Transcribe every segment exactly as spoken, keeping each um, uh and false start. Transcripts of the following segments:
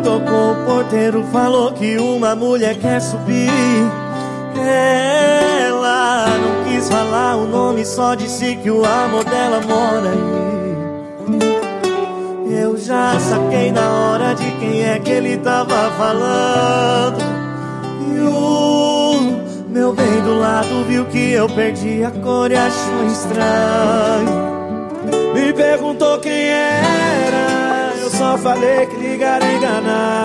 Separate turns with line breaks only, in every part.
tocou, o porteiro falou que uma mulher quer subir. Ela não quis falar o nome, só disse que o amor dela mora aí. Eu já saquei na hora de quem é que ele tava falando. E o meu bem do lado viu que eu perdi a cor e achou estranho. Me perguntou quem era, eu só falei que ligar é enganar.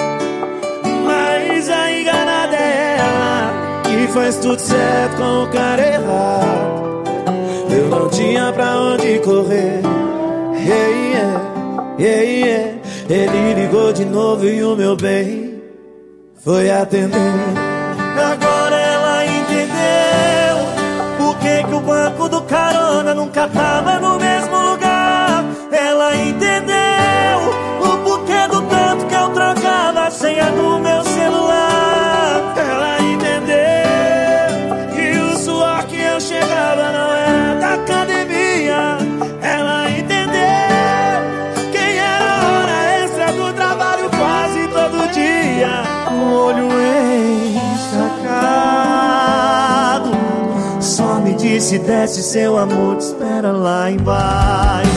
Mas a enganada é ela, que faz tudo certo com o cara errado. Eu não tinha pra onde correr. Yeah, yeah, yeah, yeah. Ele ligou de novo e o meu bem foi atender. Agora ela entendeu por que que o banco do carona nunca tava no mesmo lugar. Ela entendeu o porquê do tanto que eu trocava a senha do meu celular. Ela entendeu que o suor que eu chegava não era da academia. Ela entendeu quem era a hora extra do trabalho quase todo dia. O olho encharcado só me disse: desce, seu amor te espera lá embaixo.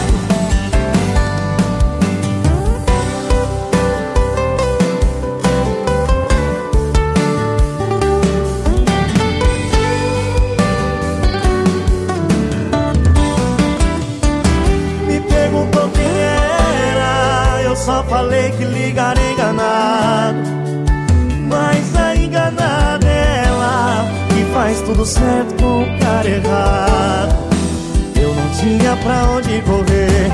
Me perguntou quem era, eu só falei que ligar enganado. Mas a enganada é ela, que faz tudo certo com o cara errado. Eu não tinha pra onde correr.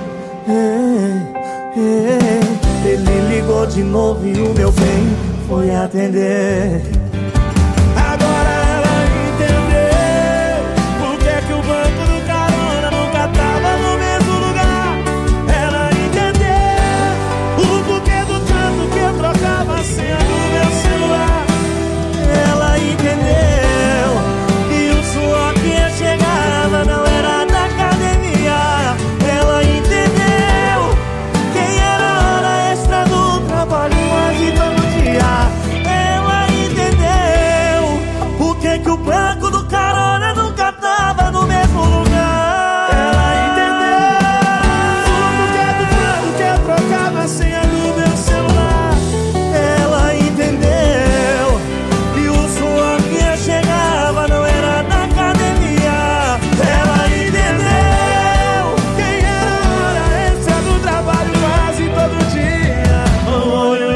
Ele ligou de novo e o meu bem foi atender. Agora ela entendeu por que que o banco do carona nunca tava no mesmo lugar. Ela entendeu o porquê do tanto que eu trocava a senha do meu celular. Ela entendeu que o suor que eu chegava não era da academia. Ela entendeu quem era a hora extra do trabalho quase todo dia. Ela entendeu por que que o banco do carona nunca tava no mesmo lugar. Ela entendeu o porquê do tanto que eu trocava a senha do meu celular. Ela entendeu que o suor que eu chegava não era da academia. Ela entendeu quem era a hora extra do trabalho quase todo dia. O olho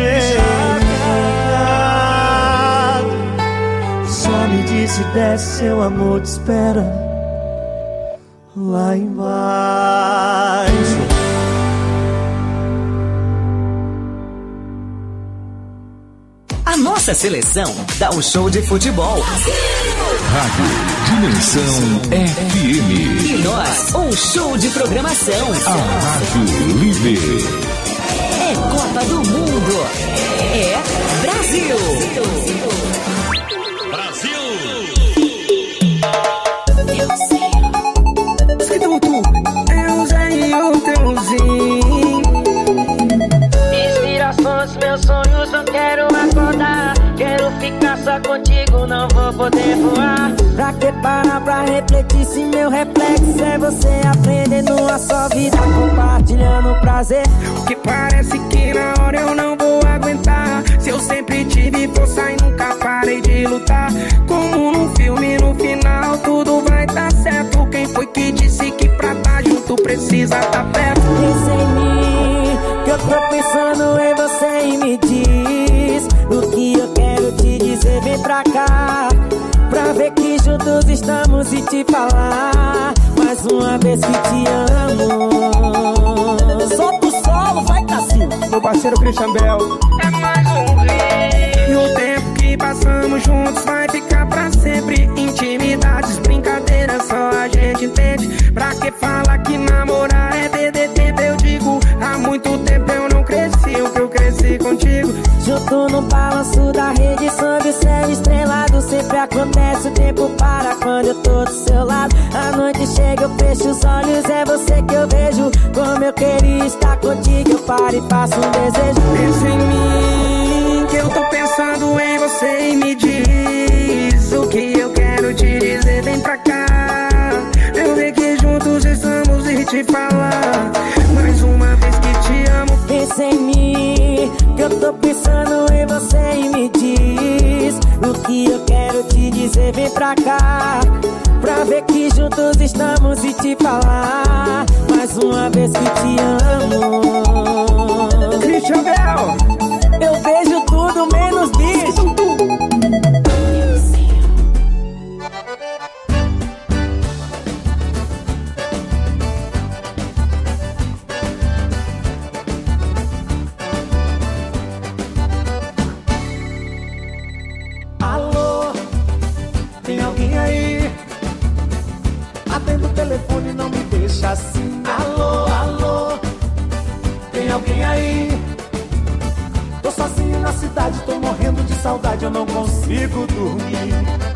encharcado só me disse: desce, seu amor te espera lá embaixo.
A nossa seleção dá um show de futebol.
Rádio Dimensão F M.
E nós, um show de programação.
A Rádio Líder.
É Copa do Mundo. É Brasil.
Brasil.
Eu sei o teuzinho. Inspirações, meus sonhos, eu quero acordar. Quero ficar só contigo, não vou poder voar. Pra que parar pra refletir se meu reflexo é você aprendendo a sua vida, compartilhando prazer. Que parece que na hora eu não vou aguentar. Se eu sempre tive força e nunca parei de lutar. Como num filme, no final tudo vai dar certo. Quem foi que disse que pra tá junto precisa tá perto? Pensa em mim, que eu tô pensando em você e me diz o que eu quero te dizer. Vem pra cá, pra ver que juntos estamos e te falar mais uma vez que te amo. Solta o solo, vai Cassil. Meu parceiro Christian Bell. É mais um rei. E o tempo que passamos juntos vai ficar pra sempre. Intimidades, brincadeiras, só a gente entende. Pra que falar que namorar é perder tempo? Eu digo, há muito tempo eu não cresci o que eu cresci contigo. Junto no balanço da rede, sob o céu estrelado. Sempre acontece, o tempo para quando eu tô do seu lado. A noite chega, eu fecho os olhos, é você que eu vejo. Como eu queria estar contigo eu paro e faço um desejo.
Pensa em mim, que eu tô pensando em você. E me diz o que eu quero te dizer. Vem pra cá, eu ver que juntos estamos e te falar mais uma vez que te amo.
Pensa em mim, que eu tô pensando em você. E me diz o que eu quero te dizer. Vem pra cá, pra ver que juntos estamos e te falar mais uma vez que te amo.
Christian Bell,
eu vejo tudo menos bicho.
Alô, tem alguém aí? Atenda o telefone, não me deixa assim. Alô, alô, tem alguém aí? Tô sozinho na cidade, tô morrendo de saudade, eu não consigo dormir.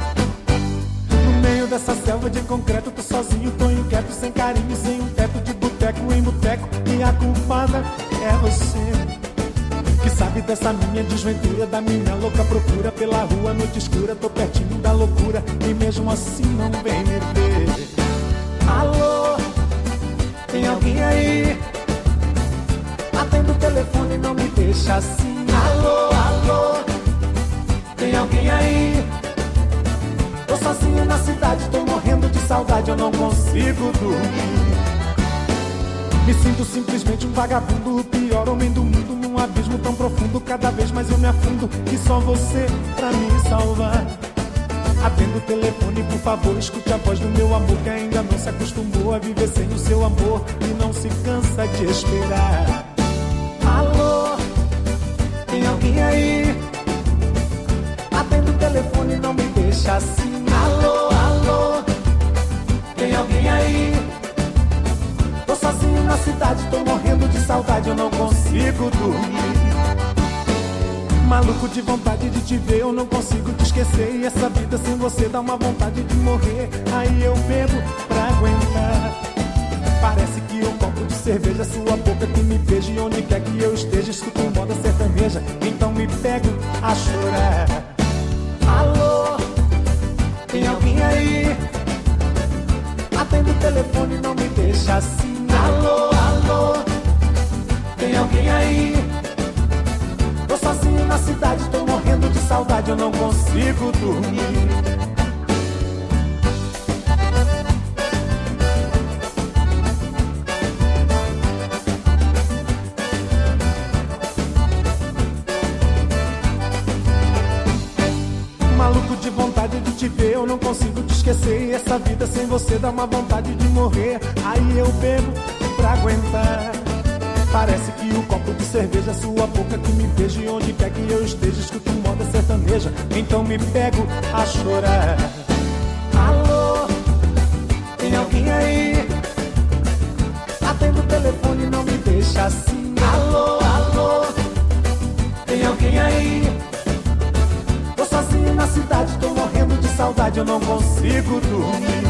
No meio dessa selva de concreto, tô sozinho, tô inquieto, sem carinho, sem um teto, de boteco em boteco. E a culpada é você, que sabe dessa minha desventura, da minha louca procura pela rua, noite escura, tô pertinho da loucura e mesmo assim não vem me ver. Alô, tem alguém aí? Atenda o telefone, não me deixa assim. Alô, alô, tem alguém aí? Tô sozinho na cidade, tô morrendo de saudade, eu não consigo dormir. Me sinto simplesmente um vagabundo, o pior homem do mundo, num abismo tão profundo. Cada vez mais eu me afundo, e só você pra me salvar. Atenda o telefone, por favor, escute a voz do meu amor, que ainda não se acostumou a viver sem o seu amor e não se cansa de esperar. Alô, tem alguém aí? Atenda o telefone, não me deixa assim. Alô, alô, tem alguém aí? Tô sozinho na cidade, tô morrendo de saudade, eu não consigo dormir. Maluco de vontade de te ver, eu não consigo te esquecer. E essa vida sem você dá uma vontade de morrer. Aí eu bebo pra aguentar. Parece que um copo de cerveja, sua boca que me beija. E onde quer que eu esteja, escuto moda sertaneja. Então me pego a chorar. Alô, tem alguém aí? Atenda o telefone, não me deixa assim. Alô, alô, tem alguém aí? Tô sozinho na cidade, tô morrendo de saudade, eu não consigo dormir. Maluco de vontade de te ver, eu não consigo te esquecer. E essa vida sem você dá uma vontade de morrer. Aí eu bebo pra aguentar. Parece que o copo de cerveja, sua boca que me beija. E onde quer que eu esteja, escuto moda sertaneja. Então me pego a chorar. Alô, tem alguém aí? Atenda o telefone, não me deixa assim. Alô, alô, tem alguém aí? Tô sozinho na cidade, tô morrendo de saudade, eu não consigo dormir.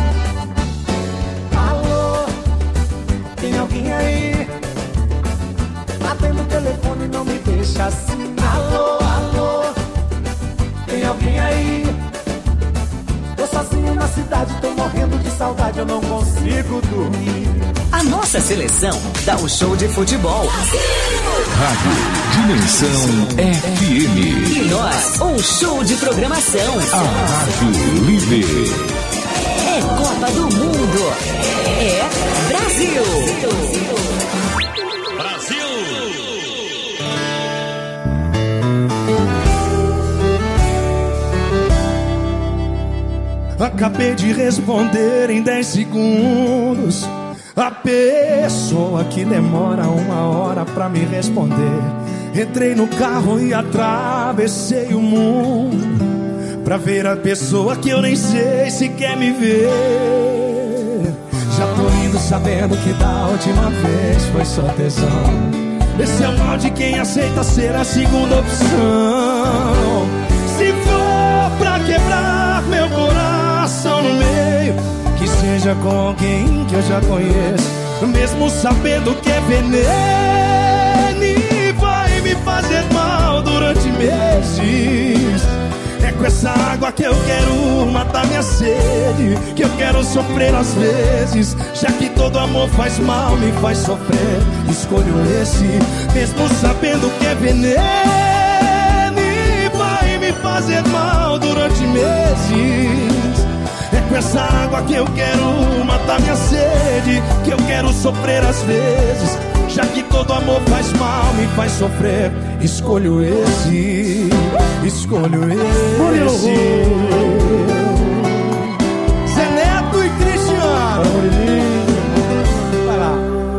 Alô, tem alguém aí? Atenda o telefone, não me deixa assim. Alô, alô, tem alguém aí? Tô sozinho na cidade, tô morrendo de saudade, eu não consigo dormir.
A nossa seleção dá um show de futebol.
Rádio Dimensão F M.
E nós, um show de programação.
A Rádio Líder.
É Copa do Mundo. É Brasil.
Brasil.
Acabei de responder em dez segundos. A pessoa que demora uma hora pra me responder. Entrei no carro e atravessei o mundo pra ver a pessoa que eu nem sei se quer me ver. Já tô indo sabendo que da última vez foi só tesão. Esse é o mal de quem aceita ser a segunda opção. Se for pra quebrar meu coração no meio, que seja com alguém que eu já conheço. mesmo sabendo que é veneno e vai me fazer mal durante meses. É com essa água que eu quero matar minha sede, que eu quero sofrer às vezes, já que todo amor faz mal, me faz sofrer. Escolho esse, mesmo sabendo que é veneno e vai me fazer mal durante meses. É com essa água que eu quero matar minha sede, que eu quero sofrer às vezes, já que todo amor faz mal, me faz sofrer. Escolho esse, escolho esse. Zé Neto e Cristiano. Vai lá.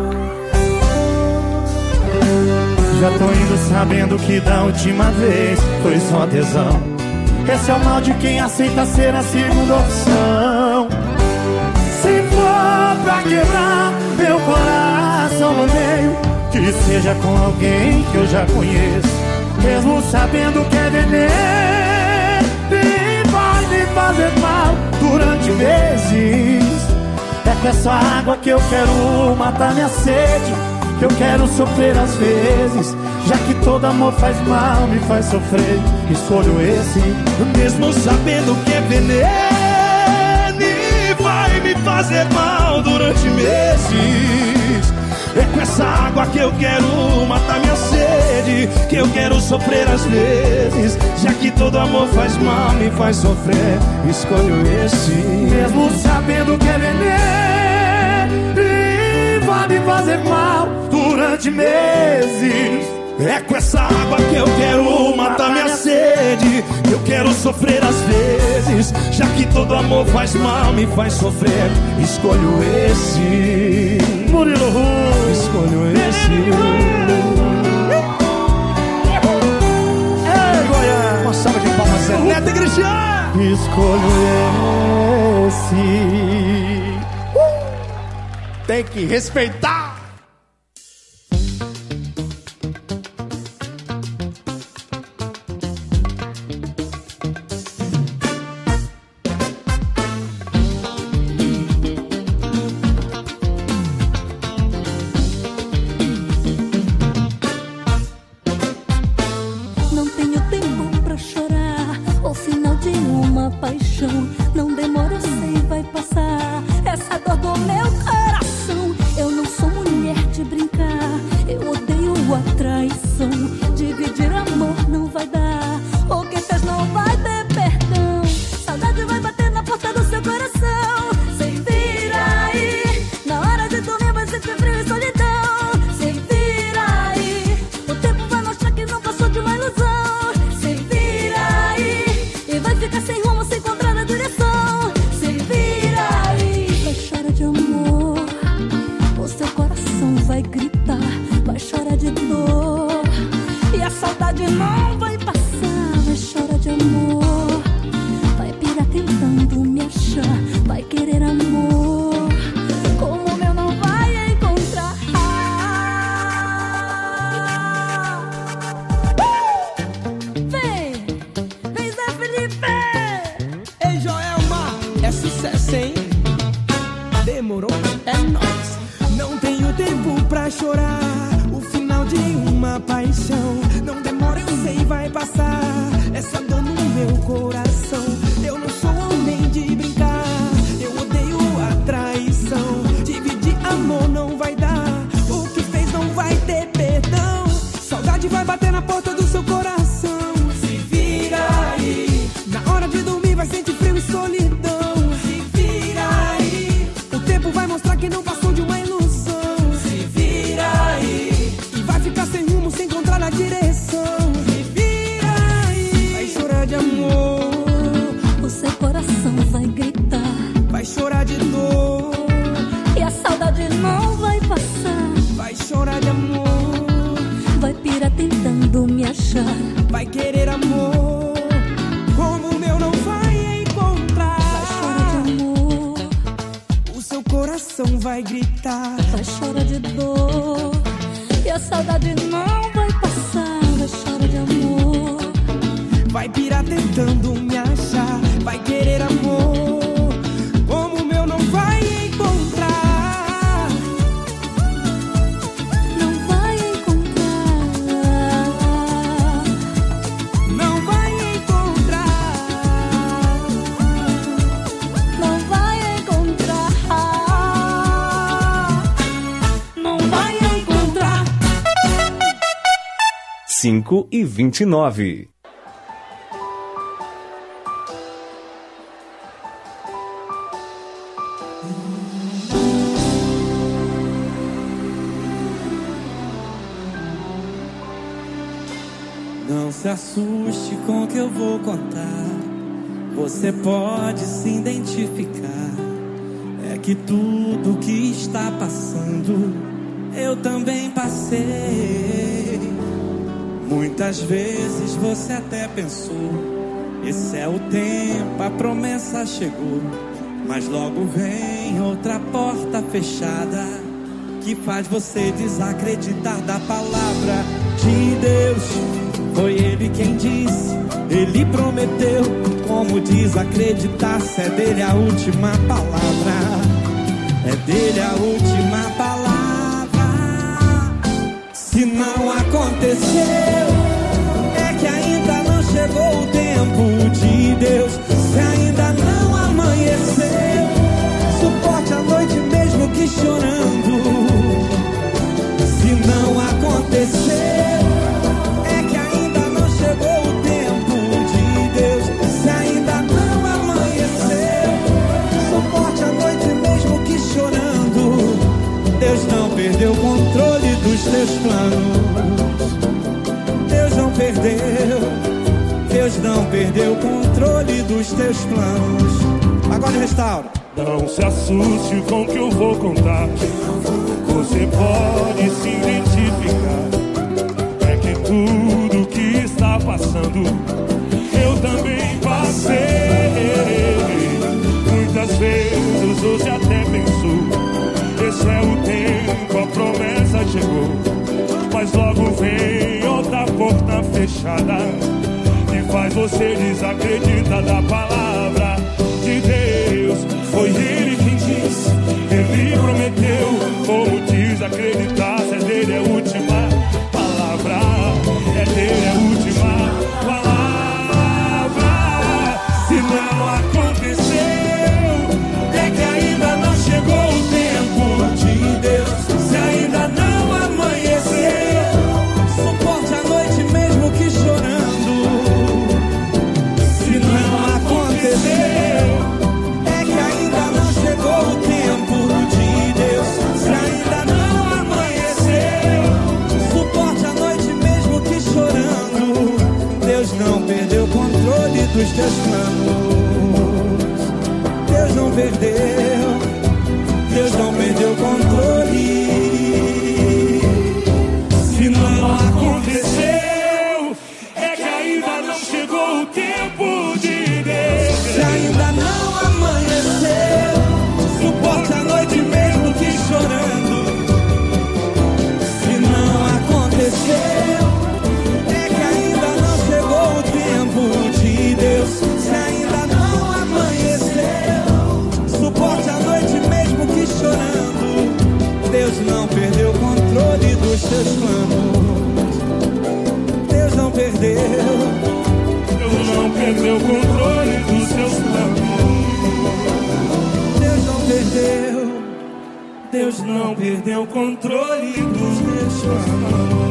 Já tô indo sabendo que da última vez foi só tesão. Esse é o mal de quem aceita ser a segunda opção. Se for pra quebrar meu coração no meio, que seja com alguém que eu já conheço, mesmo sabendo que é veneno e vai me fazer mal durante meses. É com essa água que eu quero matar minha sede, que eu quero sofrer às vezes, já que todo amor faz mal, me faz sofrer. Escolho esse, mesmo sabendo que é veneno e vai me fazer mal durante meses. É com essa água que eu quero matar minha sede, que eu quero sofrer às vezes, já que todo amor faz mal, me faz sofrer. Escolho esse, mesmo sabendo que é veneno e vai me fazer mal durante meses. É com essa água que eu quero matar minha sede, que eu quero sofrer às vezes, já que todo amor faz mal, me faz sofrer. Escolho esse, Murilo Ru, escolho esse. Ei, Goiás, uma salva de palmas, Zé Neto e Cristiano. Escolho esse. uh! Tem que respeitar.
cinco e vinte e nove.
Não se assuste com o que eu vou contar. Você pode se identificar. É que tudo que está passando eu também passei. Muitas vezes você até pensou: esse é o tempo, a promessa chegou. Mas logo vem outra porta fechada que faz você desacreditar da palavra de Deus. Foi Ele quem disse, Ele prometeu. Como desacreditar se é dele a última palavra? É dele a última palavra. Se não aconteceu, é que ainda não chegou o tempo de Deus. Se ainda não amanheceu, suporte a noite mesmo que chorando. Se não aconteceu, é que ainda não chegou o tempo de Deus. Se ainda não amanheceu, suporte a noite mesmo que chorando. Deus não perdeu o controle dos teus planos. Deus não perdeu. Deus não perdeu o controle dos teus planos. Agora restaura.
Não se assuste com o que eu vou contar. Você pode se identificar. É que tudo que está passando eu também passei. Muitas vezes você até pensou: esse é o tempo, a promessa chegou. Mas logo vem outra porta fechada que faz você desacreditar da palavra de Deus. Foi Ele quem disse, Ele prometeu. Como desacreditar se é dele a última palavra? É dele a última palavra. Se não aconteceu, é que ainda não chegou o tempo de Deus. Se ainda não amanheceu, suporte a noite mesmo que chorando. Se não aconteceu, é que ainda não chegou o tempo de Deus. Se ainda não amanheceu, suporte a noite mesmo que chorando. Deus não perdeu o controle dos teus planos. Deus não perdeu. Deus não perdeu o controle. Se não aconteceu, é que ainda não chegou o tempo de Deus. Se ainda não amanheceu, suporte a noite mesmo que chorando. Se não aconteceu, é que ainda não chegou o tempo de Deus. Se ainda não amanheceu, suporte a noite mesmo que chorando. Deus não perdeu o controle dos teus planos. Deus não perdeu. Deus não perdeu o controle dos seus planos. Deus não perdeu. Deus não perdeu o controle dos meus planos.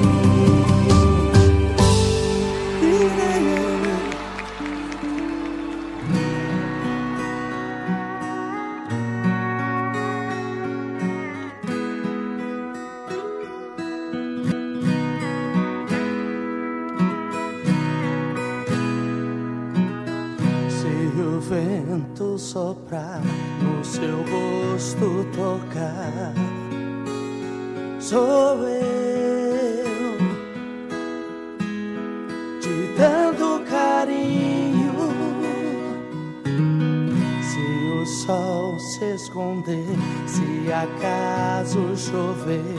Vento soprar, no seu rosto tocar, sou eu te dando carinho. Se o sol se esconder, se acaso chover,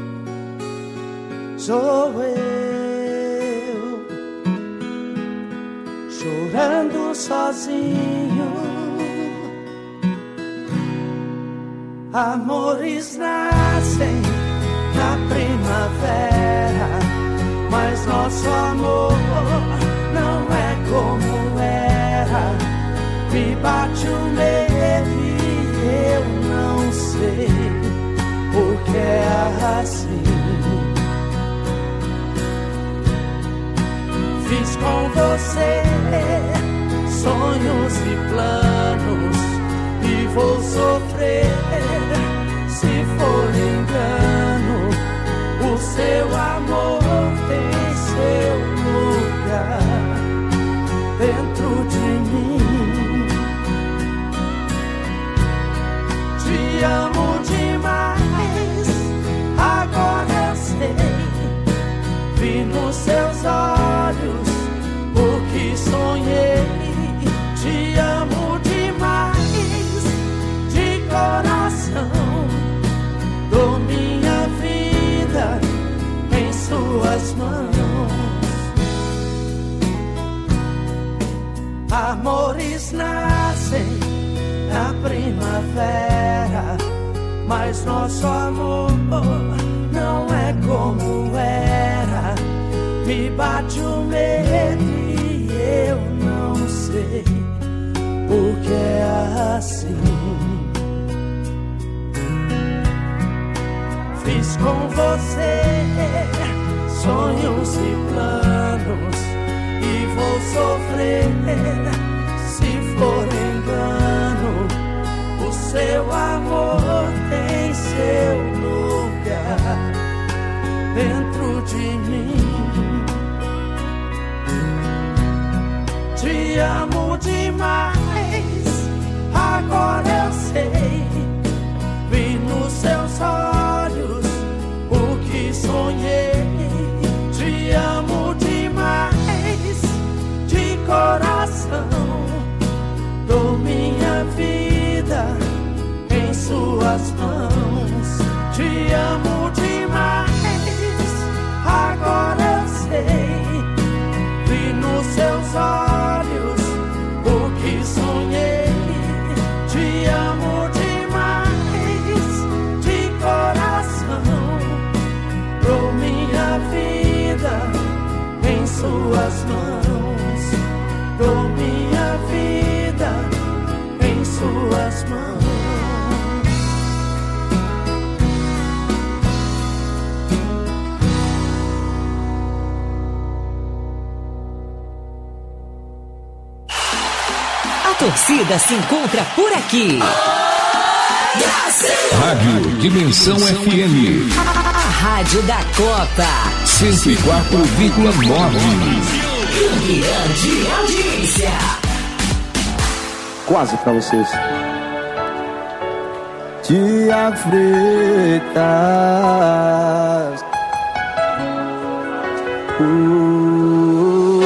sou eu chorando sozinho. Amores nascem na primavera, mas nosso amor não é como era. Me bate o medo e eu não sei porque é assim. você sonhos e planos, e vou sofrer se for engano. O seu amor tem seu lugar dentro de mim. Te amo demais, agora eu sei. Vi nos seus olhos o que sonhei. Te amo demais, de coração. Dou minha vida em suas mãos. Amores nascem na primavera, mas nosso amor não é como era. Me bate o medo e eu não sei porque é assim. Fiz com você sonhos e planos, e vou sofrer se for engano. O seu amor tem seu lugar dentro de mim. Te amo demais, agora eu sei. Vi nos seus olhos o que sonhei. Te amo demais, de coração. Dou minha vida em suas mãos. Te amo demais, agora eu sei. Vi nos seus olhos o que sonhei. Te amo demais, de coração. Dou minha vida em suas mãos. Dou minha vida em suas mãos.
A torcida se encontra por aqui.
Rádio Dimensão F M.
A, a rádio da Copa.
cento e quatro vírgula nove.
Campeã de audiência.
Quase pra vocês. Tiago Freitas. Uh,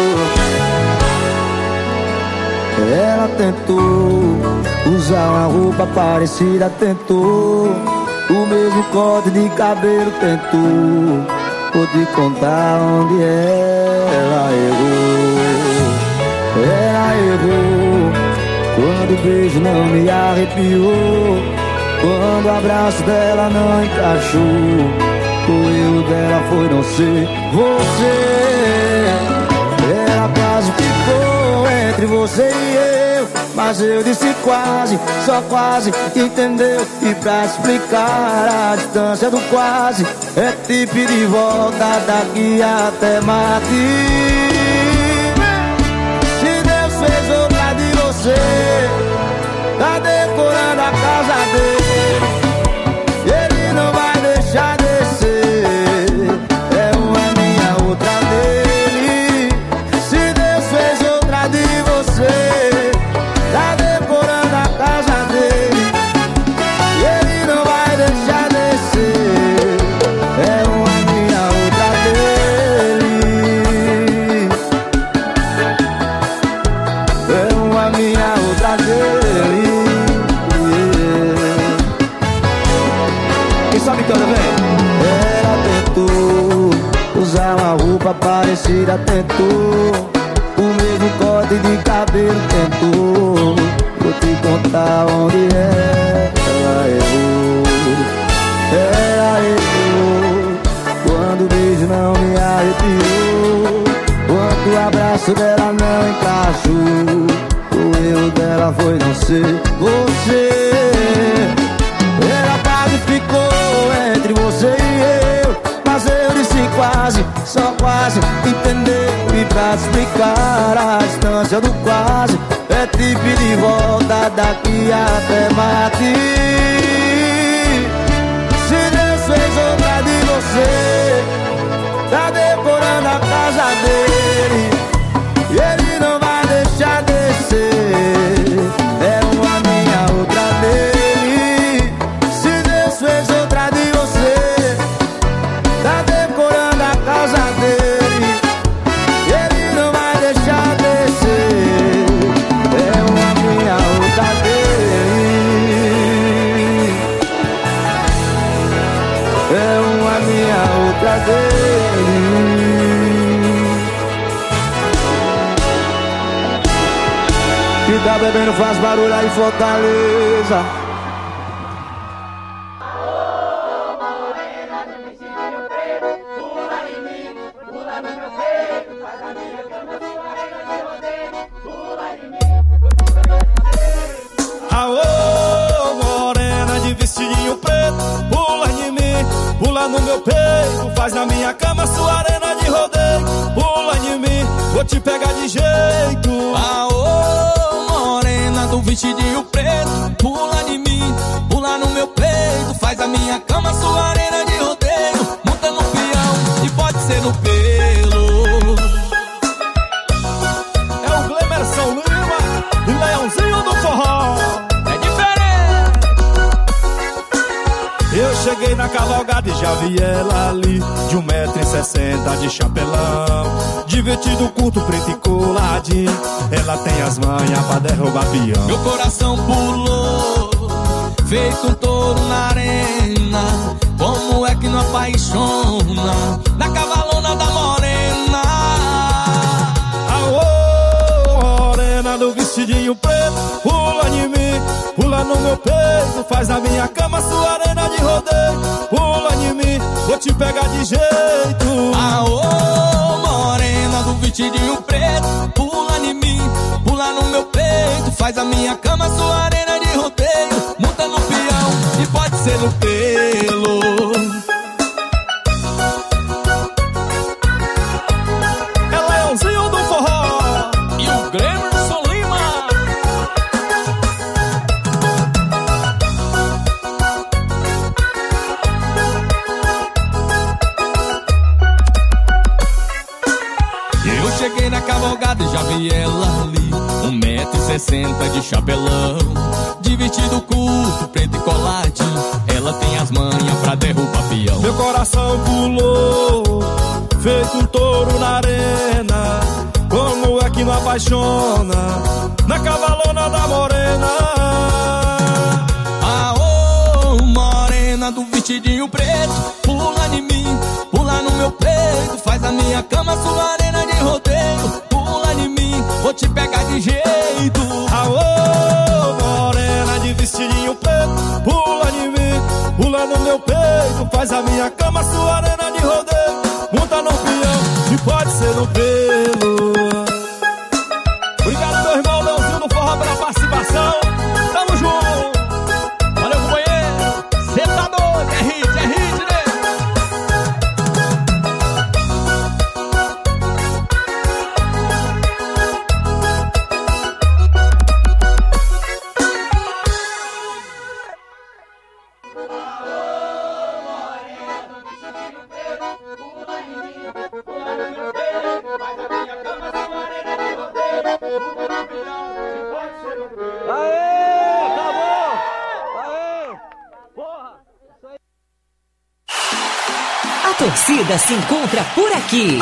ela tentou usar uma roupa parecida, tentou o mesmo corte de cabelo, tentou. Vou te contar onde ela errou. Ela errou quando o beijo não me arrepiou, quando o abraço dela não encaixou. O erro dela foi não ser você. Ela quase ficou entre você e eu, mas eu disse quase, só quase, entendeu? E pra explicar a distância do quase, é te pedir de volta daqui até Marte. Se Deus fez outra de você, tá decorando a casa dele, ele não vai deixar descer. É uma minha, outra dele. Se Deus fez outra de você, tá decorando a casa dele, ele não vai deixar descer. É uma minha, outra dele. É uma minha, outra dele. Quem sabe canta, vem. Ela tentou usar uma roupa parecida, tentou o mesmo corte de cabelo, tentou. Vou te contar onde ela errou. Ela errou quando o beijo não me arrepiou, quando o abraço dela não encaixou. O erro dela foi não ser você. Ela quase ficou entre você e eu, mas eu disse quase, só quase, entendeu? E pra pra te explicar a distância do quase. É te pedir de volta daqui até Mati. Se Deus fez outra de você, tá decorando a casa dele, e ele não vai deixar descer. É uma minha, outra dele. Se Deus fez outra de você, tá decorando a casa dele, e ele não vai deixar descer. É uma minha, outra dele. É uma minha, outra dele. Que tá bebendo faz barulho aí, Fortaleza. Aô, morena de vestidinho preto, pula em mim, pula no meu peito, faz na minha cama sua arena de rodeio. Pula em mim, vou te pegar de jeito.
Aô, morena do vestidinho preto, pula em mim, pula no meu peito, faz a minha cama sua arena de rodeio. Monta no peão e pode ser no pelo.
É o Glemerson Lima e Leãozinho do Forró.
É diferente.
Eu cheguei na cavalgada e já vi ela ali, de um metro e sessenta de chapelão, de vestido curto, preto e coladinho. Ela tem as manhas pra derrubar peão.
Meu coração pulou, feito um touro na arena. Como é que não apaixona na cavalona da morena?
Aô, morena do vestidinho preto, pula em mim, pula no meu peito, faz na minha cama sua arena de rodeio. Pula em mim, vou te pegar de jeito.
Aô, morena do vestidinho preto, pula em mim, pula no meu peito, faz a minha cama sua arena de rodeio. Monta no peão e pode ser no pelo.
É Leãozinho do Forró
E o Glemerson Lima. Eu cheguei na cavalgada e já vi ela ali, um metro e sessenta de chapelão, de vestido curto, preto e coladinho. Ela tem as manhas pra derrubar peão.
Meu coração pulou, feito um touro na arena. Como é que não apaixona na cavalona da morena?
Aô, morena do vestidinho preto, pula em mim, pula no meu peito, faz a minha cama sua arena de rodeio. Pula em mim, vou te pegar de jeito.
Aô, morena de vestidinho preto, pula em mim, pula no meu peito, faz a minha cama sua arena de rodeio. Monta no peão e pode ser no pelo. Obrigado, meu irmão Leãozinho do Forró, pela participação. Tamo junto.
Valeu, companheiro. Cê tá doido, é hit, é hit, né?
A torcida se encontra por aqui.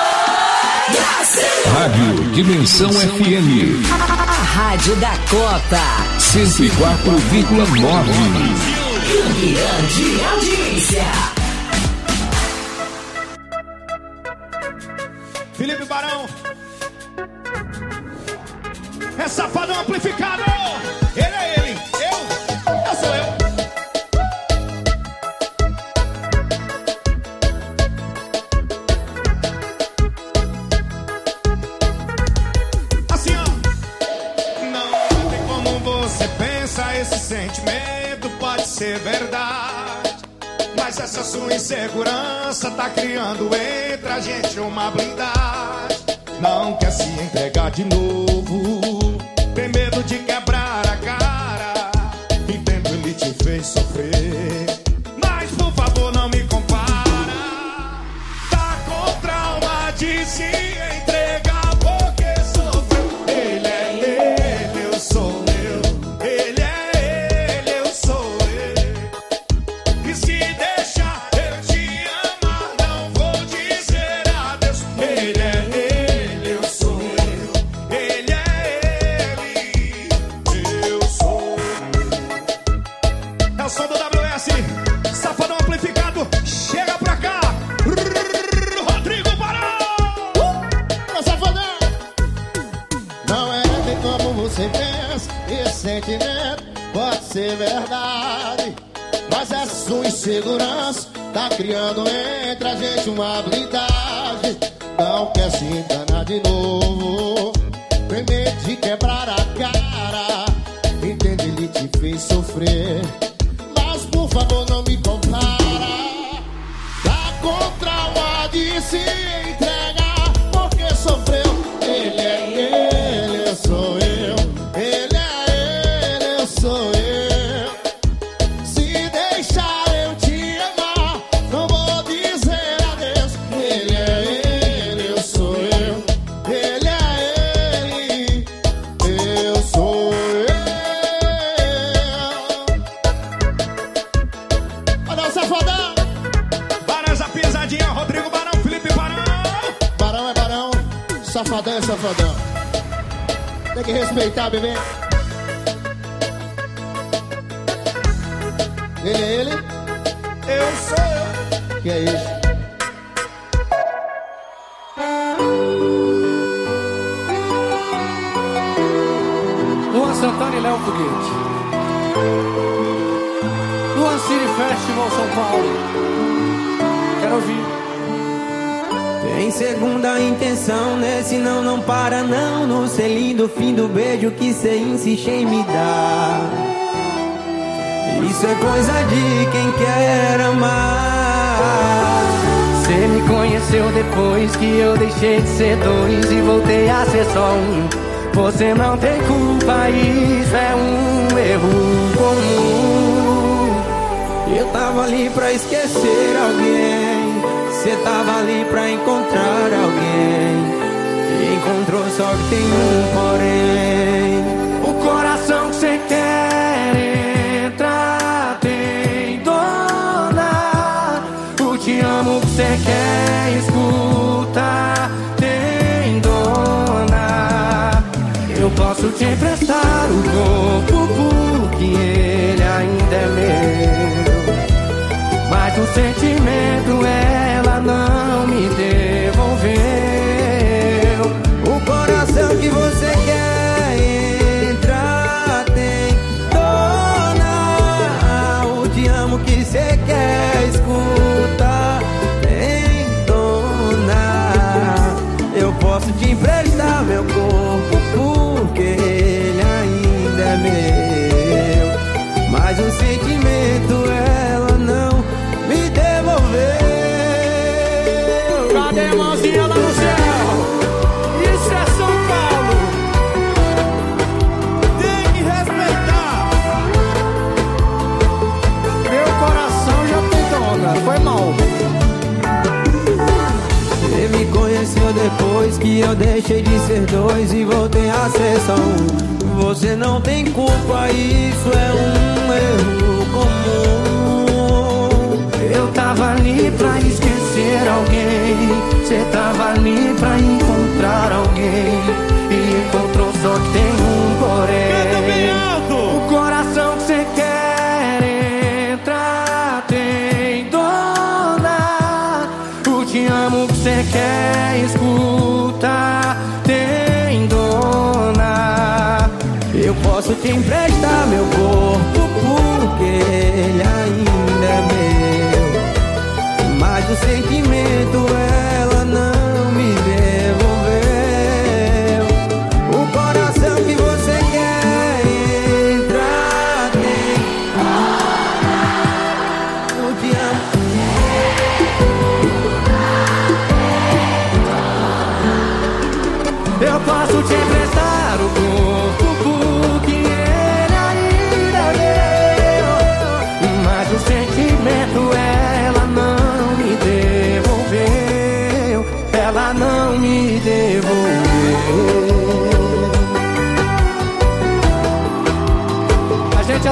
Rádio Dimensão F M.
A rádio da Copa.
cento e quatro vírgula nove.
Grande audiência.
Felipe Barão. É safadão amplificado. Ele é ele. Eu. Eu sou eu. Assim, ó. Não tem como você pensa. Esse sentimento pode ser verdade, mas essa sua insegurança tá criando entre a gente uma blindagem. não quer se entregar de novo. Tem medo de quebrar a cara. Entendo, ele te fez sofrer, mas por favor não me compara. Tá com trauma de se entregar porque sofreu. Ele é ele, eu sou eu. Ele é ele, eu sou eu. E se deixar eu te amar, não vou dizer adeus. Ele é ele, eu sou eu. Ele é ele, eu sou eu. É o som do W S, Safadão amplificado. Chega pra cá, Rodrigo Barão.
Ô, Safadão! Não é bem como você pensa. Esse sentimento pode ser verdade, mas é sua insegurança tá criando entre a gente uma blindagem. Não quer se enganar de novo, tem medo de quebrar a cara. Entende, ele te fez sofrer, mas por favor não me compara. Tá com trauma de se entregar porque sofreu. Ele é ele, eu sou eu. Ele é ele, eu sou eu. Se deixar eu te amar, não vou dizer adeus. Ele é ele, eu sou eu. Ele é ele, eu sou eu. Olha o Safadão.
Barão, essa pisadinha, Rodrigo Barão, Felipe Barão.
Barão é barão, Safadão é safadão. Tem que respeitar, bebê. Ele é ele?
Eu sou eu.
Que é isso?
Luan Santana e Léo Foguete. Luan City Festival São Paulo. Quero ouvir.
Tem segunda intenção nesse não, não para não. No selinho do fim do beijo que cê insiste em me dar. Isso é coisa de quem quer amar. Cê me conheceu depois que eu deixei de ser dois e voltei a ser só um. Você não tem culpa, isso é um erro comum. Eu tava ali pra esquecer alguém, cê tava ali pra encontrar alguém. E encontrou, só que tem um porém. O coração que cê quer entrar tem dona. O te amo que cê quer escutar tem dona. Eu posso te emprestar o corpo porque ele ainda é meu, mas o sentimento ela não me devolveu. O coração que você quer entrar tem dona. O te amo que você quer escutar tem dona. Eu posso te emprestar meu corpo porque ele ainda é meu, mas o sentimento ela não me devolveu.
Cadê a mãozinha lá no céu? Isso é São Paulo.
Tem que respeitar.
Meu coração já tem dona, foi mal.
Você me conheceu depois que eu deixei de ser dois e voltei a ser só um. Você não tem culpa, isso é um erro comum. Eu tava ali pra esquecer alguém, cê tava ali pra encontrar alguém. E encontrou, só que tem um porém. O coração que cê quer entrar tem dona. O te amo que cê quer escutar tem dona. Eu posso te emprestar meu corpo porque ele ainda é meu, mas o sentimento ela não me devolveu. O coração que você quer entrar tem. Eu te amo.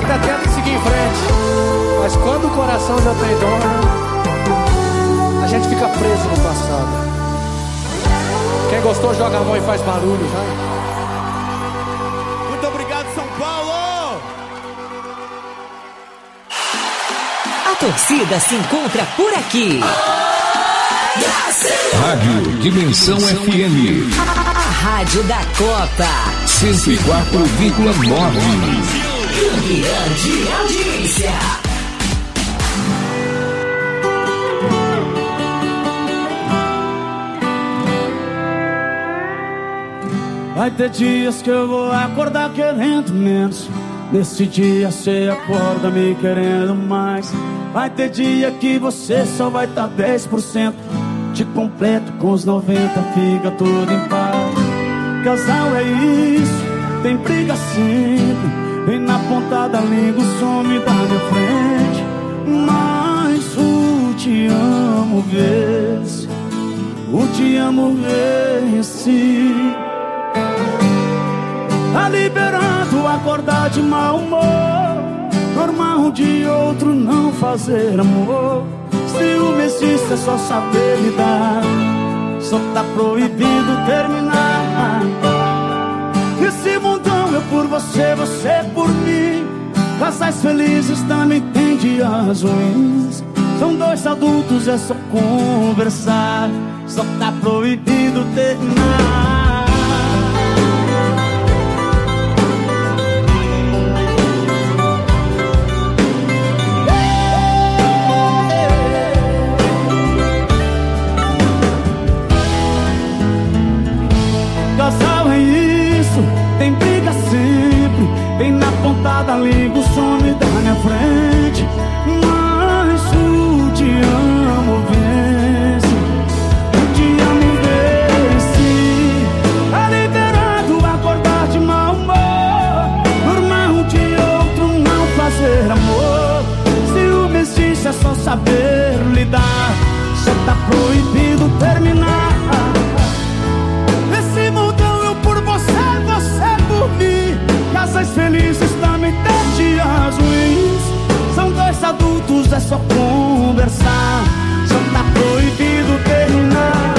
até tenta seguir em frente, mas quando o coração já tem dono, a gente fica preso no passado. Quem gostou joga a mão e faz barulho, vai.
Muito obrigado, São Paulo!
A torcida se encontra por aqui.
Rádio Dimensão F M.
A rádio da Copa.
cento e quatro vírgula nove.
Grande audiência.
Vai ter dias que eu vou acordar querendo menos. Nesse dia cê acorda me querendo mais. Vai ter dia que você só vai tá dez por cento. Te completo com os noventa, fica tudo em paz. Casal é isso, tem briga sempre. Vem na ponta da língua, some da minha frente. Mas o te amo vence, o te amo vence. Tá liberado acordar de mau humor, normal um de outro não fazer amor. Ciúme existe, é só saber lidar, só tá proibido terminar. Esse mundão eu por você, você por mim. Casais felizes também tem dias ruins. São dois adultos, é só conversar, só tá proibido terminar. Casal é isso, tem briga sempre. Vem na ponta da língua, some da minha frente. Mas o te amo vence, o te amo vence. Tá liberado acordar de mau humor, normal um de outro não fazer amor. Ciúme existe, é só saber lidar, só tá proibido terminar. Casais felizes também tem dias ruins. São dois adultos, é só conversar, só tá proibido terminar.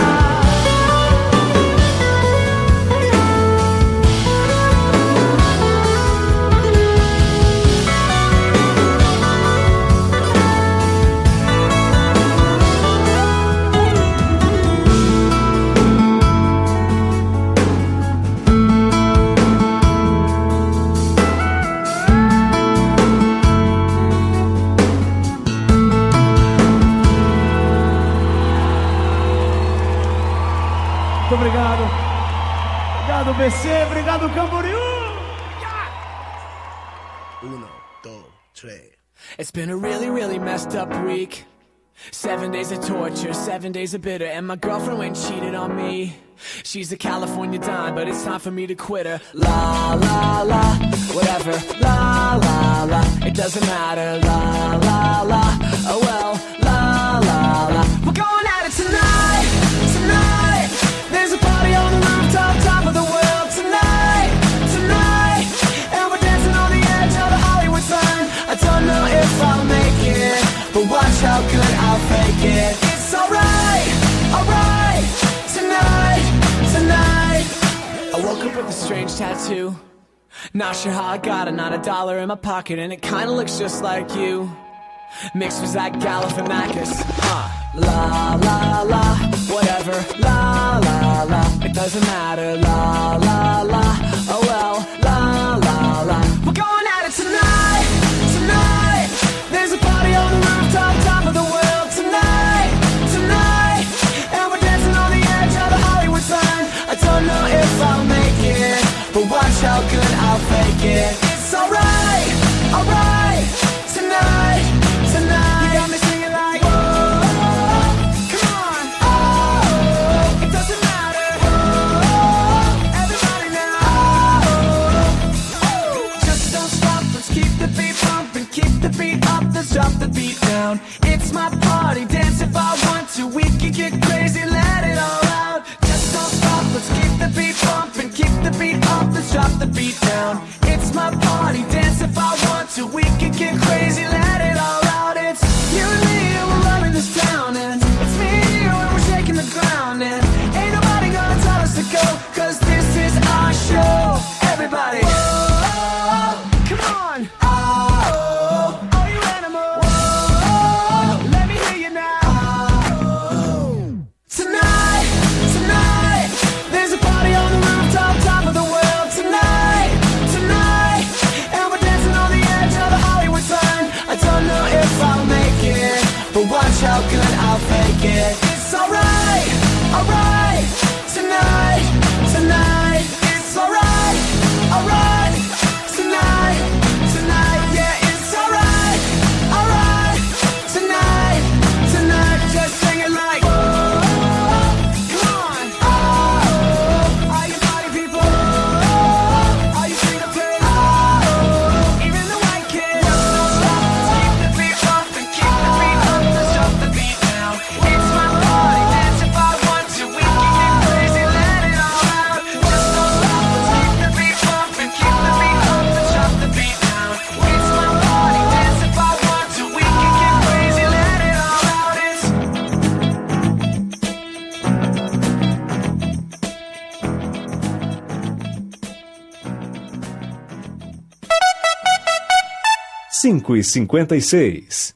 Obrigado, obrigado B C, obrigado Camboriú.
Uno, dos, tres.
It's been a really, really messed up week. Seven days of torture, seven days of bitter. And my girlfriend went and cheated on me. She's a California dime, but it's time for me to quit her. La, la, la, whatever. La, la, la, it doesn't matter. La, la, la, oh well. La, la, la, we're going at it tonight, tonight. There's a party on the rooftop, top of the world tonight, tonight. And we're dancing on the edge of the Hollywood sign. I don't know if I'll make it, but watch how good I'll fake it. It's alright, alright, tonight, tonight. I woke up with a strange tattoo. Not sure how I got it, not a dollar in my pocket. And it kinda looks just like you. Mixed with Zach Galifianakis, huh? La, la, la, whatever. La, la, la, it doesn't matter. La, la, la, oh well. La, la, la, we're going at it tonight, tonight. There's a party on the rooftop, top of the world tonight, tonight. And we're dancing on the edge of the Hollywood sign. I don't know if I'll make it, but watch how good I'll fake it. It's alright, alright, tonight, tonight. You got me singing like, whoa, come on, oh, it doesn't matter, oh, everybody now, oh, just don't stop, let's keep the beat pumping, keep the beat up, let's drop the beat down. It's my party, dance if I want to, we can get crazy, let it all out. Just don't stop, let's keep the beat pumping, keep the beat up, let's drop the beat down. It's my party, dance if I want till we can get crazy, let it all out. It's you and me and we're running this town, and it's me and you and we're shaking the ground, and ain't nobody gonna tell us to go, cause this is our show. Everybody, whoa, come on, oh, all you animals, whoa, let me hear you now. Tonight, tonight, there's a party on the rooftop, top of the world. Tonight, tonight, and we're dancing on the edge of the Hollywood sign. I don't know if I'll make it, but watch how good I'll fake it. It's alright, alright, tonight, tonight. It's alright, alright, tonight, tonight. Yeah, it's alright, alright, tonight, tonight. Just sing it like, whoa, come on, oh, all you party people, oh, all you freedom kids, oh, even the white kids. Don't stop, keep the beat bumping, keep the beat up, let's jump the beat down. It's my party, dance if I want to, we can get crazy, let it all out. Just don't stop, keep the beat bumping, keep the beat up, let's jump the beat down. It's my party, dance if I want to, we can get crazy, let it all out. It's
cinco e cinquenta e seis.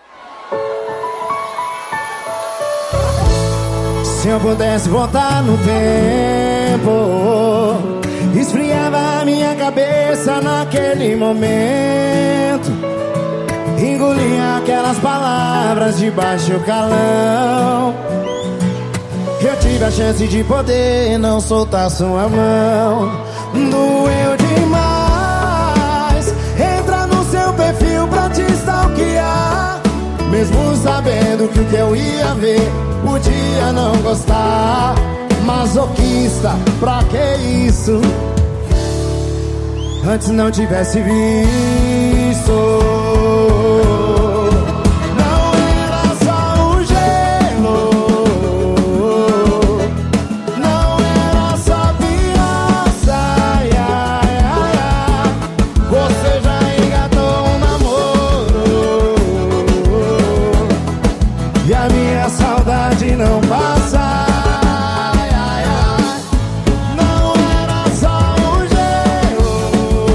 Se eu pudesse voltar no tempo, esfriava a minha cabeça naquele momento, engolia aquelas palavras de baixo calão. Eu tive a chance de poder não soltar sua mão. Doeu demais entrar no seu perfil pra te stalkear, mesmo sabendo que o que eu ia ver podia não gostar. Masoquista, pra que isso? Antes não tivesse visto. Não era só o gelo, não era só criança, ai, ai, ai, ai. Você já engatou um namoro e a minha saudade não passa. Ai, ai, ai. Não era só o gelo,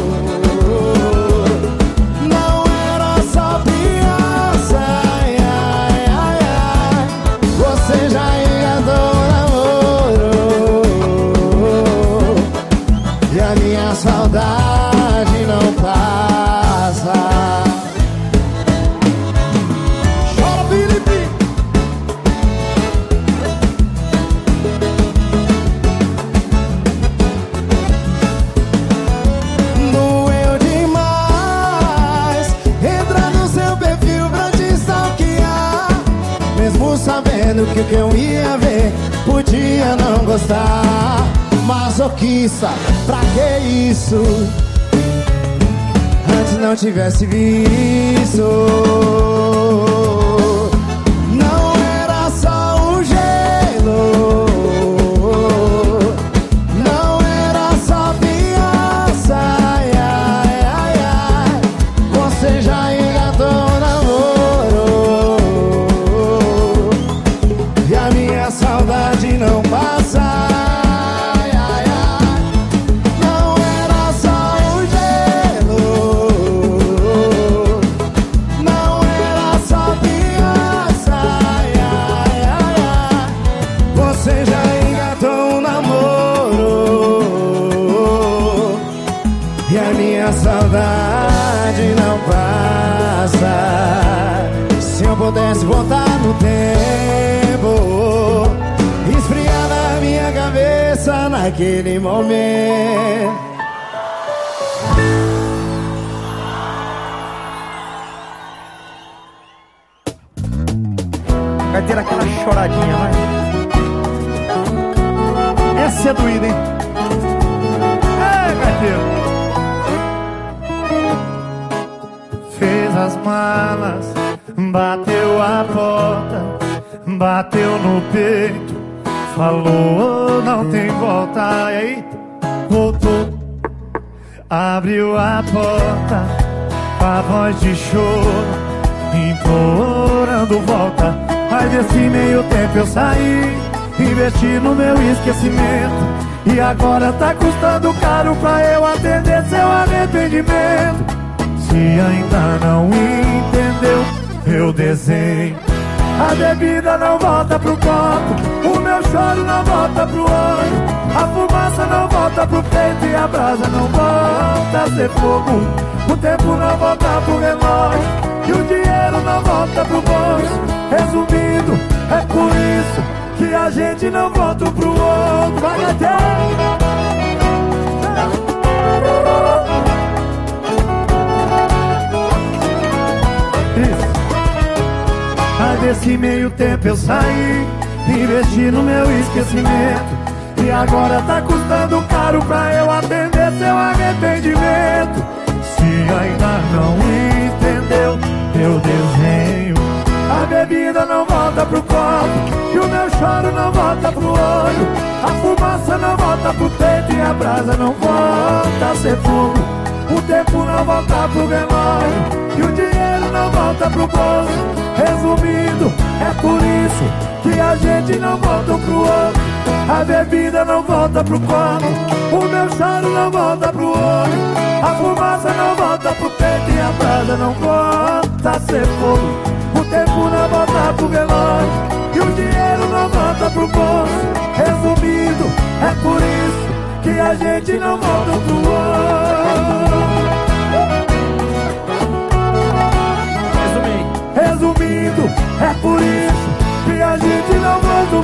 não era só criança, ai, ai, ai, ai. Você já engatou um namoro e a minha saudade não passa. Chora, Felipe! Doeu demais entrar no seu perfil pra te stalkear, mesmo sabendo que o que eu ia ver podia não gostar. Masoquista, pra que isso? Antes não tivesse visto. Não era só o gelo, não era só criança, ai, ai, ai, ai. Você já engatou um namoro e a minha saudade não passa. Ai, ai, ai. Não era só o gelo, não era só criança, ai, ai, ai, ai. Você já engatou um namoro e a minha saudade não passa. Se eu pudesse voltar no tempo, esfriava a minha cabeça naquele momento.
Vai ter aquela choradinha, vai. Essa é doída, hein? É, gaiteiro. Fez as malas, bateu a porta, bateu no peito, falou não tem volta. E aí, voltou, abriu a porta, a voz de choro, implorando volta. Mas desse meio tempo eu saí, investi no meu esquecimento, e agora tá custando caro pra eu atender seu arrependimento. Se ainda não entendeu, eu desenho. A bebida não volta pro copo, o meu choro não volta pro olho, a fumaça não volta pro peito e a brasa não volta a ser fogo. O tempo não volta pro relógio e o dinheiro não volta pro bolso. Resumindo, é por isso que a gente não volta pro outro. Vai até desse meio tempo eu saí, investi no meu esquecimento, e agora tá custando caro pra eu atender seu arrependimento. Se ainda não entendeu, eu desenho. A bebida não volta pro copo, e o meu choro não volta pro olho, a fumaça não volta pro peito e a brasa não volta a ser fogo. O tempo não volta pro relógio e o dinheiro não volta pro bolso. Resumindo, é por isso que a gente não volta pro outro. A bebida não volta pro copo, o meu choro não volta pro olho, a fumaça não volta pro peito e a brasa não volta a ser fogo. O tempo não volta pro relógio e o dinheiro não volta pro bolso. Resumindo, é por isso que a gente não volta pro outro. Resumindo, é por isso que a gente não volta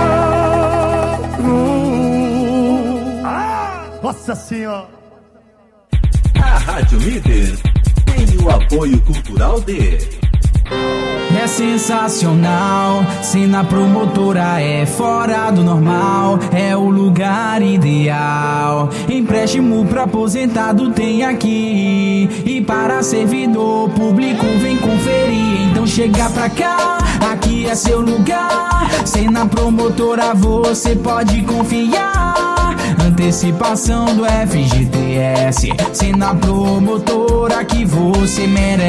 pro outro. Ah, nossa senhora!
A Rádio Líder tem o apoio cultural de...
É sensacional, Sena Promotora é fora do normal, é o lugar ideal. Empréstimo pra aposentado tem aqui, e para servidor público vem conferir. Então chega pra cá, aqui é seu lugar. Sena Promotora você pode confiar. Antecipação do F G T S, Sena Promotora que você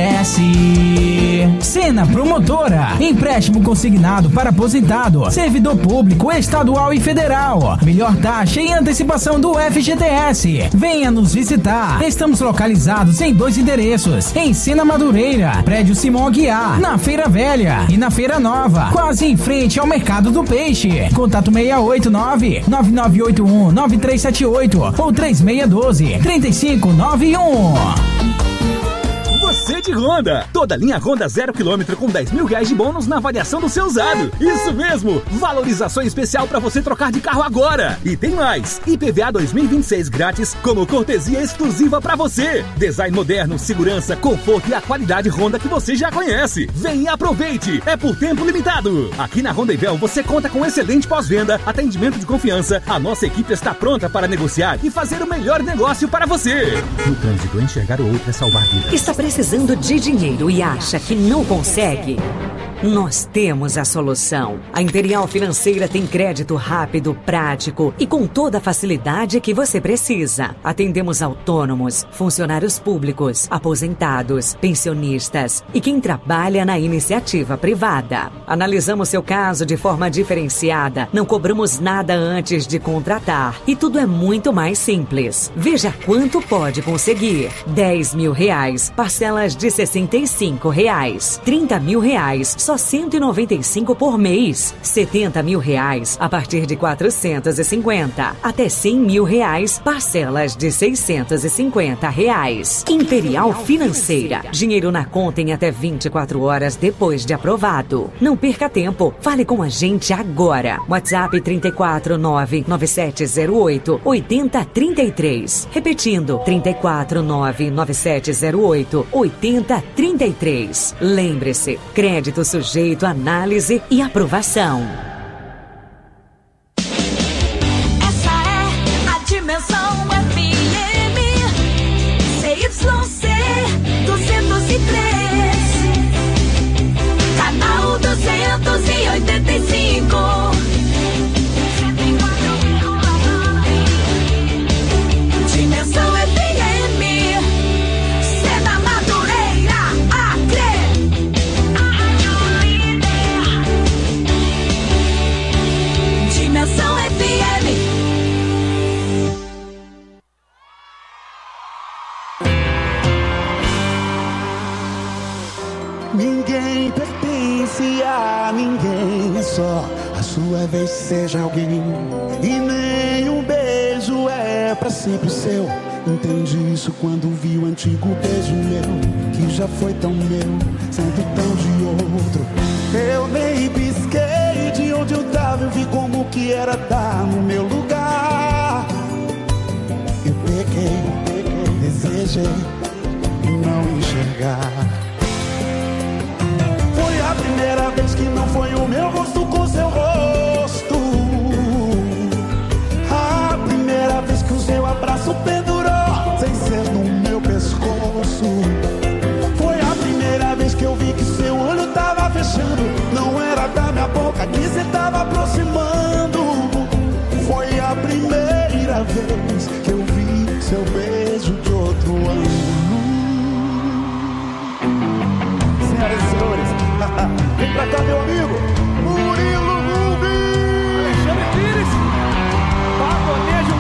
merece. Sena Promotora, empréstimo consignado para aposentado, servidor público estadual e federal. Melhor taxa e antecipação do F G T S. Venha nos visitar. Estamos localizados em dois endereços: em Sena Madureira, prédio Simão Aguiar, na Feira Velha, e na Feira Nova, quase em frente ao Mercado do Peixe. Contato seis oito nove, nove nove oito um, nove três sete oito ou três seis um dois, três cinco nove um.
Você de Honda, toda linha Honda zero quilômetro com dez mil reais de bônus na avaliação do seu usado. Isso mesmo, valorização especial para você trocar de carro agora. E tem mais, I P V A dois mil e vinte e seis grátis como cortesia exclusiva para você. Design moderno, segurança, conforto e a qualidade Honda que você já conhece. Vem e aproveite, é por tempo limitado. Aqui na Honda Ivel você conta com excelente pós-venda, atendimento de confiança. A nossa equipe está pronta para negociar e fazer o melhor negócio para você. No trânsito, enxergar o outro é salvar vidas.
Está precisando de dinheiro e acha que não consegue? Nós temos a solução. A Imperial Financeira tem crédito rápido, prático e com toda a facilidade que você precisa. Atendemos autônomos, funcionários públicos, aposentados, pensionistas e quem trabalha na iniciativa privada. Analisamos seu caso de forma diferenciada, não cobramos nada antes de contratar e tudo é muito mais simples. Veja quanto pode conseguir: dez mil reais, parcelas de sessenta e cinco reais, trinta mil reais, só cento e noventa e cinco por mês, setenta mil reais a partir de quatrocentos e cinquenta, até cem mil reais, parcelas de seiscentos e cinquenta reais. Imperial Financeira, dinheiro na conta em até vinte e quatro horas depois de aprovado. Não perca tempo, fale com a gente agora. WhatsApp trinta e quatro, nove nove sete zero oito, oito zero três três. Repetindo, trinta e quatro, nove nove sete zero oito, oito zero três três. Lembre-se, crédito sujeito a análise e aprovação.
Essa é a Dimensão F M, C Y C duzentos e três, canal duzentos e oitenta e cinco. Dimensão F M, Sena Madureira.
Ninguém pertence a ninguém, é só a sua vez seja alguém. E nenhum beijo é pra sempre seu. Entendi isso quando vi o antigo beijo meu, que já foi tão meu, sendo tão de outro. Eu nem pisquei de onde eu tava, eu vi como que era dar no meu lugar. Eu peguei, peguei, desejei não enxergar. Foi a primeira vez que não foi o meu rosto com seu rosto. A primeira vez que o seu abraço pendurou sem ser no meu pescoço. Foi a primeira vez que eu vi que seu olho tava fechando, não era da minha boca que cê tava aproximando. Foi a primeira vez que eu vi seu beijo de outro ângulo. Senhoras e senhores, vem pra cá meu amigo Murilo Rubens,
Alexandre Pires, Pagonejo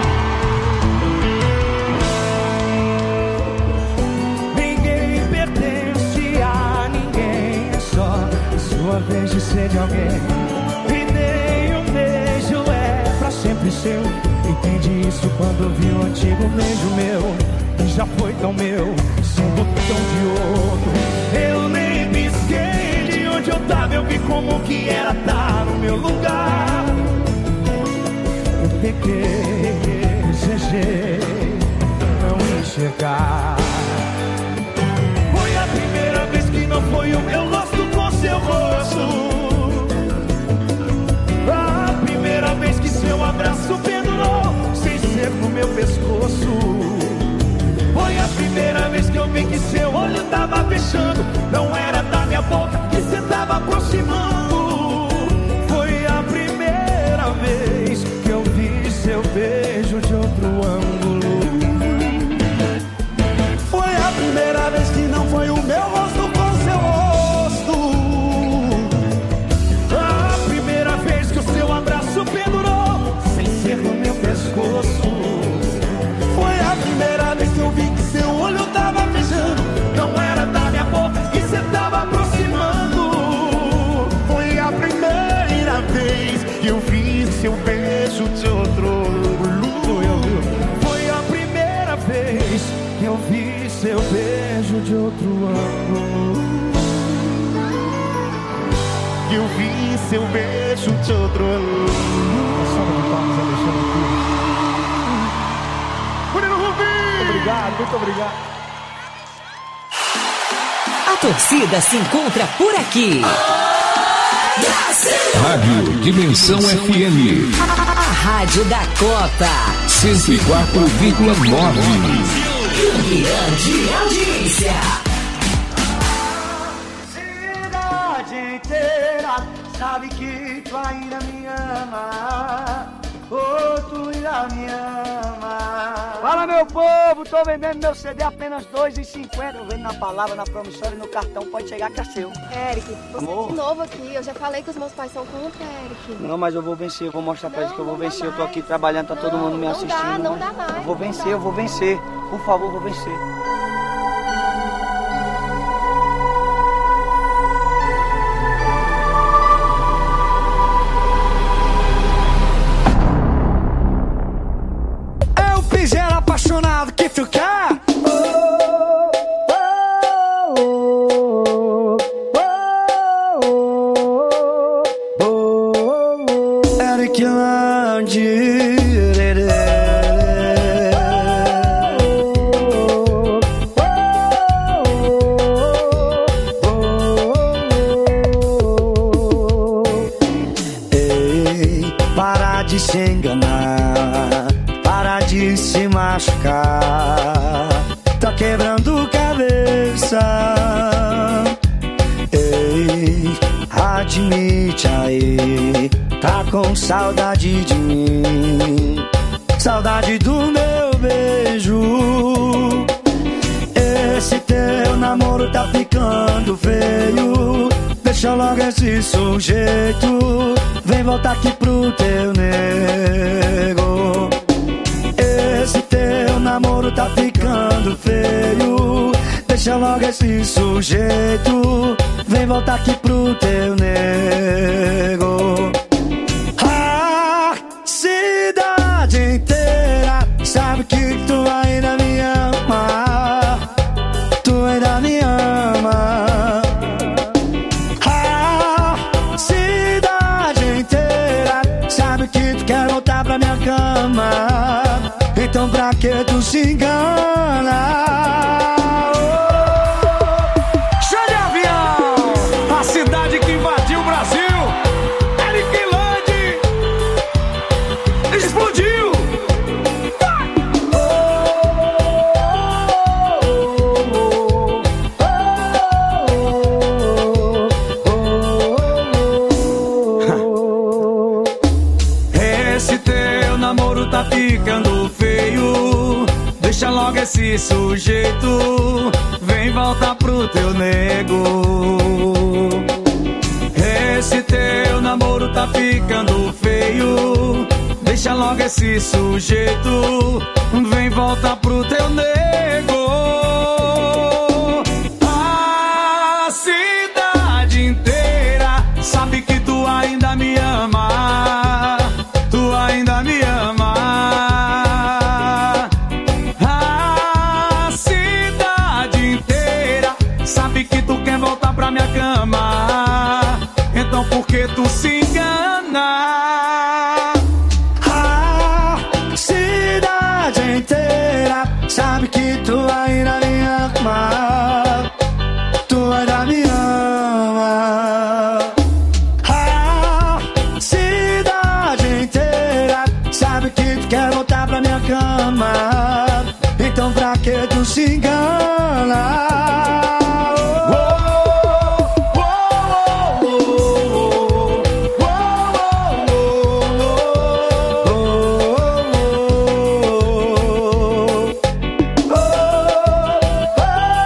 bom.
Ninguém pertence a ninguém, é só a sua vez de ser de alguém. E nenhum beijo é pra sempre seu. Entendi isso quando vi o antigo beijo meu, que já foi tão meu, sendo tão de outro. Eu nem pisquei de onde eu tava, eu vi como que era estar no meu lugar. Eu peguei, desejei não enxergar. Foi a primeira vez que não foi o meu rosto com seu rosto. A primeira vez que seu abraço pendurou sem ser no meu pescoço. Foi a primeira vez que eu vi que seu olho tava fechando, não era da minha boca que cê tava aproximando. Foi a primeira vez que eu vi seu beijo de outro ângulo. Foi a primeira vez que não foi o meu rosto com seu rosto. A primeira vez que o seu abraço pendurou sem ser no meu pescoço. Foi a primeira vez que eu vi que seu olho tava fechando, não era da minha boca que cê tava aproximando. Foi a primeira vez que eu vi seu beijo de outro ângulo. Foi a primeira vez que eu vi seu beijo de outro ângulo. Eu vi seu beijo de outro ângulo. Obrigado, muito obrigado.
A torcida se encontra por aqui.
Rádio Dimensão F M.
A, a rádio da Copa.
cento e quatro vírgula nove.
Grande audiência.
Cidade inteira sabe que tu ainda me ama. Oh, tu ainda me ama. Fala meu povo, tô vendendo meu C D apenas dois reais e cinquenta. Eu vendo na palavra, na promissória e no cartão, pode chegar que é seu.
Eric, você
Amor.
é de novo aqui, eu já falei que os meus pais são contra, Eric.
Não, mas eu vou vencer, eu vou mostrar pra
Não,
eles que eu vou
não dá
vencer. Eu tô
mais.
aqui trabalhando, tá
Não,
todo mundo me
não
assistindo.
dá, não dá mais,
Eu vou
não
vencer,
dá.
eu vou vencer. Por favor, eu vou vencer. Eu piseiro apaixonado que tu quer. Eric Landi. Ei, para de se enganar, para de se machucar, tá quebrando cabeça. Ei, admite aí, tá com saudade de mim, saudade do meu beijo. Esse teu namoro tá ficando feio, deixa logo esse sujeito, vem voltar aqui pro teu nego. Esse teu namoro tá ficando feio, deixa Deixa logo esse sujeito, vem voltar aqui pro teu nego. A cidade inteira sabe que tu ainda me ama, tu ainda me ama. A cidade inteira sabe que tu quer voltar pra minha cama, então pra que tu se engana? Ficando feio, deixa logo esse sujeito, vem voltar pro teu nego. Esse teu namoro tá ficando feio, deixa logo esse sujeito, vem voltar pro teu nego. A cidade inteira sabe que tu ainda me ama, tu ainda me ama. Pra minha cama, então por que tu se engana? A cidade inteira sabe que tu ainda me ama, tu ainda me ama. A cidade inteira sabe que tu quer voltar pra minha cama, então pra que tu se engana?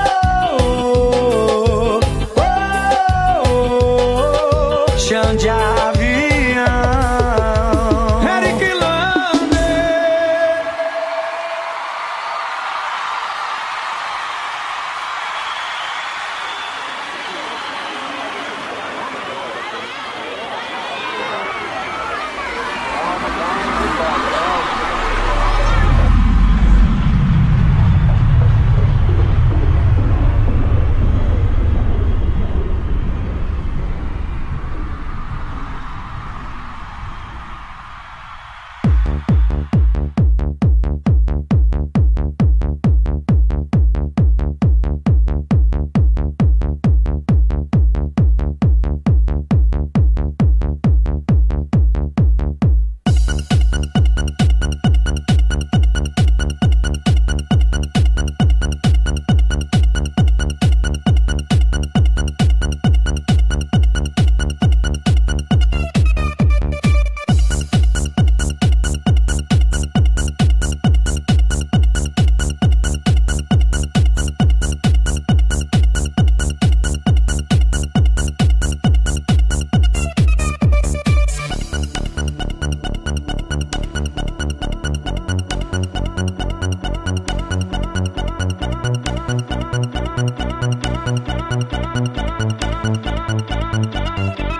Xandia.